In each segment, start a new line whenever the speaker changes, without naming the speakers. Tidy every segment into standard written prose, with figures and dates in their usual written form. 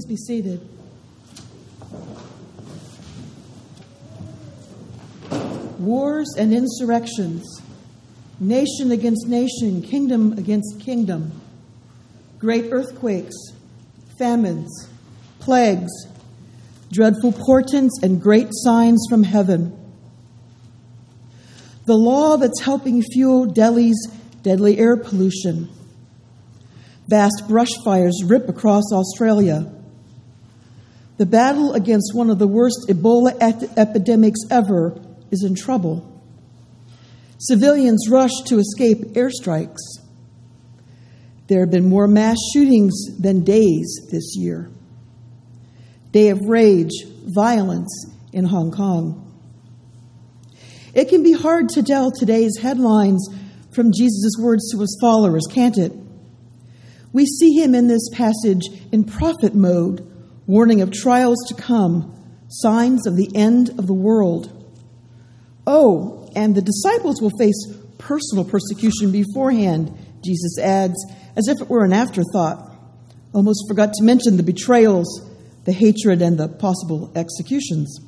be seated. Wars and insurrections, nation against nation, kingdom against kingdom, great earthquakes, famines, plagues, dreadful portents, and great signs from heaven. The law that's helping fuel Delhi's deadly air pollution. Vast brush fires rip across Australia. The battle against one of the worst Ebola epidemics ever is in trouble. Civilians rush to escape airstrikes. There have been more mass shootings than days this year. Day of rage, violence in Hong Kong. It can be hard to tell today's headlines from Jesus' words to his followers, can't it? We see him in this passage in prophet mode, warning of trials to come, signs of the end of the world. Oh, and the disciples will face personal persecution beforehand, Jesus adds, as if it were an afterthought. Almost forgot to mention the betrayals, the hatred, and the possible executions.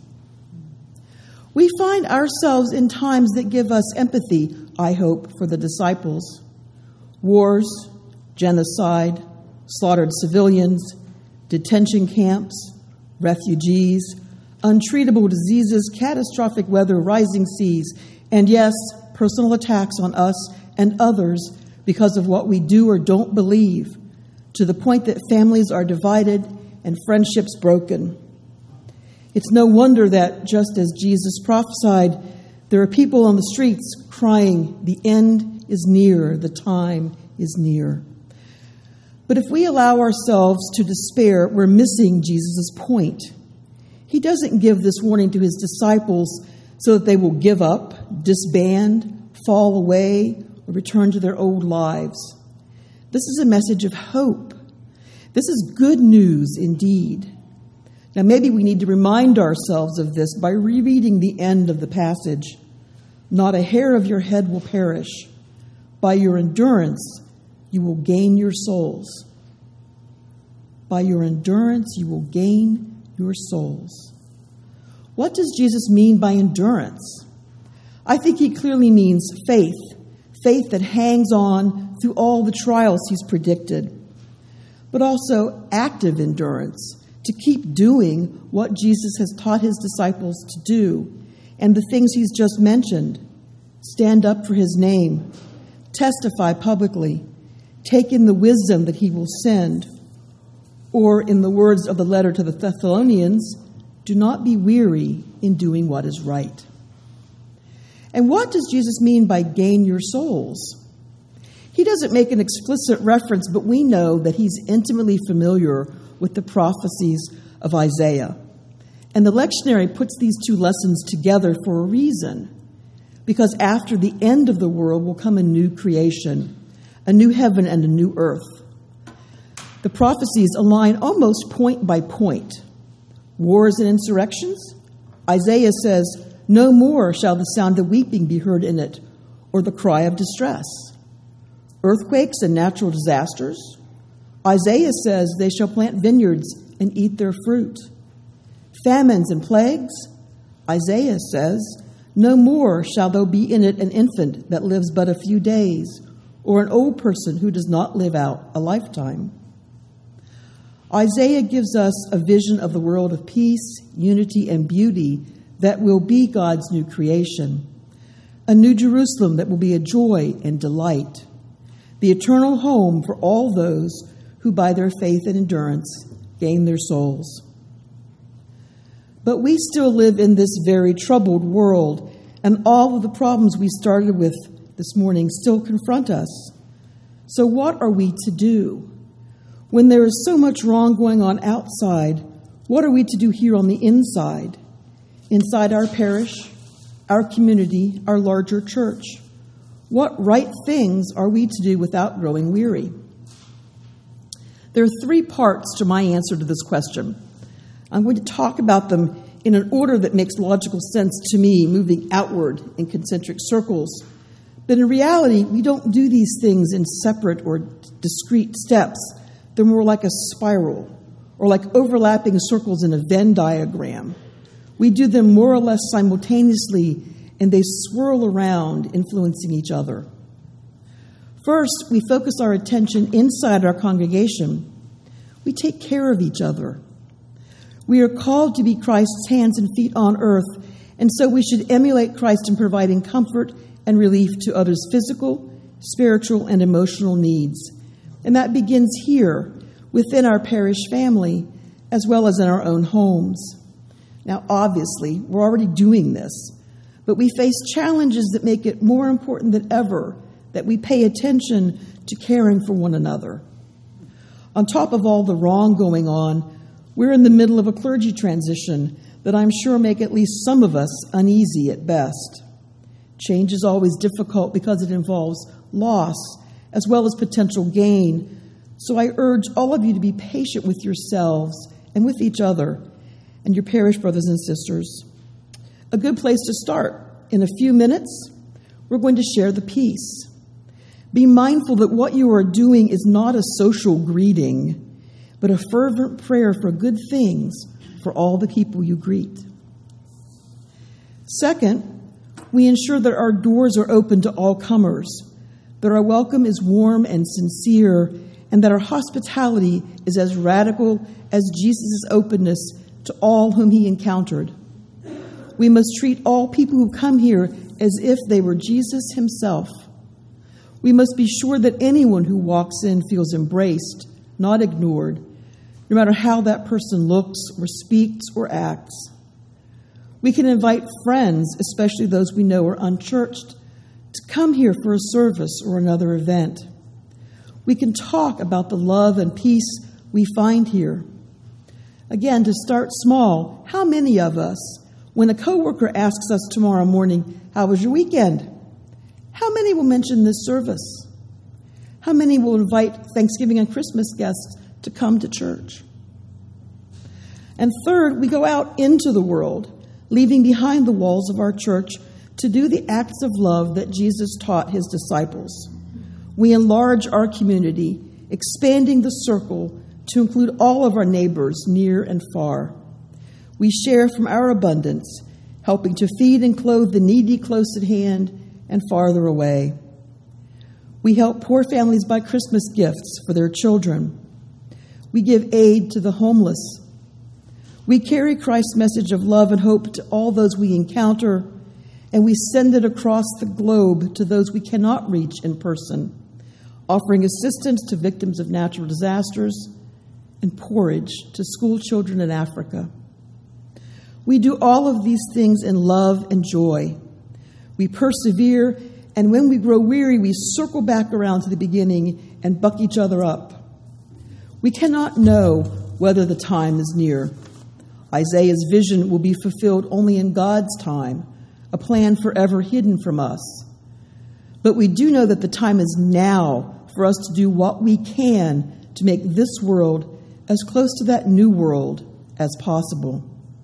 We find ourselves in times that give us empathy, I hope, for the disciples. Wars, genocide, slaughtered civilians, detention camps, refugees, untreatable diseases, catastrophic weather, rising seas, and yes, personal attacks on us and others because of what we do or don't believe, to the point that families are divided and friendships broken. It's no wonder that, just as Jesus prophesied, there are people on the streets crying, "The end is near, the time is near." But if we allow ourselves to despair, we're missing Jesus' point. He doesn't give this warning to his disciples so that they will give up, disband, fall away, or return to their old lives. This is a message of hope. This is good news indeed. Now, maybe we need to remind ourselves of this by rereading the end of the passage. Not a hair of your head will perish. By your endurance, you will gain your souls. By your endurance, you will gain your souls. What does Jesus mean by endurance? I think he clearly means faith, faith that hangs on through all the trials he's predicted, but also active endurance, to keep doing what Jesus has taught his disciples to do, and the things he's just mentioned. Stand up for his name, testify publicly, take in the wisdom that he will send, or in the words of the letter to the Thessalonians, do not be weary in doing what is right. And what does Jesus mean by gain your souls? He doesn't make an explicit reference, but we know that he's intimately familiar with the prophecies of Isaiah. And the lectionary puts these two lessons together for a reason. Because after the end of the world will come a new creation, a new heaven and a new earth. The prophecies align almost point by point. Wars and insurrections? Isaiah says, "No more shall the sound of weeping be heard in it, or the cry of distress." Earthquakes and natural disasters? Isaiah says they shall plant vineyards and eat their fruit. Famines and plagues? Isaiah says, "No more shall there be in it an infant that lives but a few days, or an old person who does not live out a lifetime." Isaiah gives us a vision of the world of peace, unity, and beauty that will be God's new creation, a new Jerusalem that will be a joy and delight, the eternal home for all those who by their faith and endurance gain their souls. But we still live in this very troubled world, and all of the problems we started with this morning still confront us. So what are we to do? When there is so much wrong going on outside, what are we to do here on the inside? Inside our parish, our community, our larger church? What right things are we to do without growing weary? There are three parts to my answer to this question. I'm going to talk about them in an order that makes logical sense to me, moving outward in concentric circles. But in reality, we don't do these things in separate or discrete steps. They're more like a spiral, or like overlapping circles in a Venn diagram. We do them more or less simultaneously, and they swirl around, influencing each other. First, we focus our attention inside our congregation. We take care of each other. We are called to be Christ's hands and feet on earth, and so we should emulate Christ in providing comfort and relief to others' physical, spiritual, and emotional needs. And that begins here, within our parish family, as well as in our own homes. Now, obviously, we're already doing this, but we face challenges that make it more important than ever that we pay attention to caring for one another. On top of all the wrong going on, we're in the middle of a clergy transition that I'm sure make at least some of us uneasy at best. Change is always difficult because it involves loss as well as potential gain. So I urge all of you to be patient with yourselves and with each other and your parish brothers and sisters. A good place to start. In a few minutes, we're going to share the peace. Be mindful that what you are doing is not a social greeting, but a fervent prayer for good things for all the people you greet. Second, we ensure that our doors are open to all comers, that our welcome is warm and sincere, and that our hospitality is as radical as Jesus' openness to all whom he encountered. We must treat all people who come here as if they were Jesus himself. We must be sure that anyone who walks in feels embraced, not ignored, no matter how that person looks or speaks or acts. We can invite friends, especially those we know are unchurched, to come here for a service or another event. We can talk about the love and peace we find here. Again, to start small, how many of us, when a coworker asks us tomorrow morning, "How was your weekend?" How many will mention this service? How many will invite Thanksgiving and Christmas guests to come to church? And third, we go out into the world, leaving behind the walls of our church to do the acts of love that Jesus taught his disciples. We enlarge our community, expanding the circle to include all of our neighbors near and far. We share from our abundance, helping to feed and clothe the needy close at hand and farther away. We help poor families buy Christmas gifts for their children. We give aid to the homeless. We carry Christ's message of love and hope to all those we encounter, and we send it across the globe to those we cannot reach in person, offering assistance to victims of natural disasters and porridge to school children in Africa. We do all of these things in love and joy. We persevere, and when we grow weary, we circle back around to the beginning and buck each other up. We cannot know whether the time is near. Isaiah's vision will be fulfilled only in God's time, a plan forever hidden from us. But we do know that the time is now for us to do what we can to make this world as close to that new world as possible.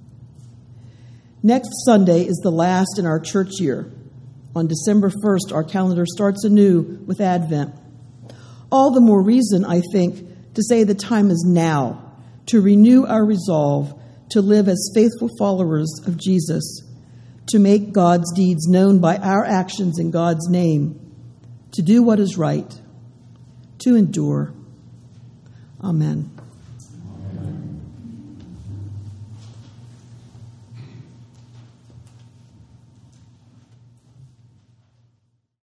Next Sunday is the last in our church year. On December 1st, our calendar starts anew with Advent. All the more reason, I think, to say the time is now to renew our resolve to live as faithful followers of Jesus, to make God's deeds known by our actions in God's name, to do what is right, to endure. Amen.